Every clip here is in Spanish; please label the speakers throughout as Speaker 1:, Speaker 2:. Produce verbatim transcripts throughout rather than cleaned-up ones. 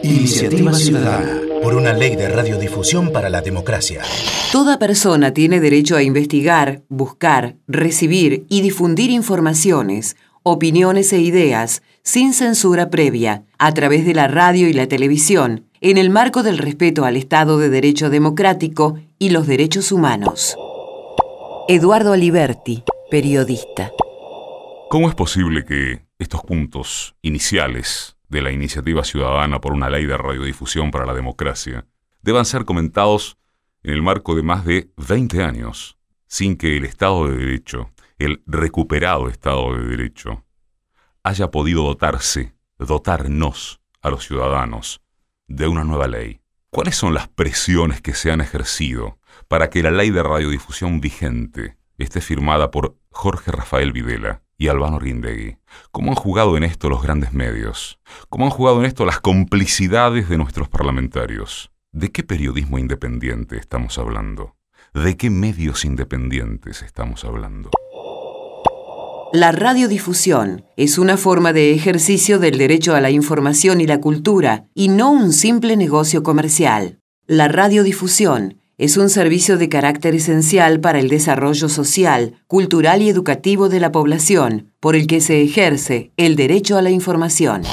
Speaker 1: Iniciativa Ciudadana por una ley de radiodifusión para la democracia.
Speaker 2: Toda persona tiene derecho a investigar, buscar, recibir y difundir informaciones, opiniones e ideas sin censura previa, a través de la radio y la televisión, en el marco del respeto al Estado de Derecho democrático y los derechos humanos. Eduardo Aliberti, periodista.
Speaker 3: ¿Cómo es posible que estos puntos iniciales de la Iniciativa Ciudadana por una ley de radiodifusión para la democracia deban ser comentados en el marco de más de veinte años, sin que el Estado de Derecho, el recuperado Estado de Derecho, haya podido dotarse, dotarnos a los ciudadanos de una nueva ley? ¿Cuáles son las presiones que se han ejercido para que la ley de radiodifusión vigente esté firmada por Jorge Rafael Videla y Albano Rindegui? ¿Cómo han jugado en esto los grandes medios? ¿Cómo han jugado en esto las complicidades de nuestros parlamentarios? ¿De qué periodismo independiente estamos hablando? ¿De qué medios independientes estamos hablando?
Speaker 2: La radiodifusión es una forma de ejercicio del derecho a la información y la cultura, y no un simple negocio comercial. La radiodifusión es un servicio de carácter esencial para el desarrollo social, cultural y educativo de la población, por el que se ejerce el derecho a la información.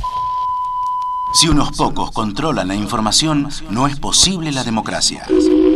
Speaker 1: Si unos pocos controlan la información, no es posible la democracia.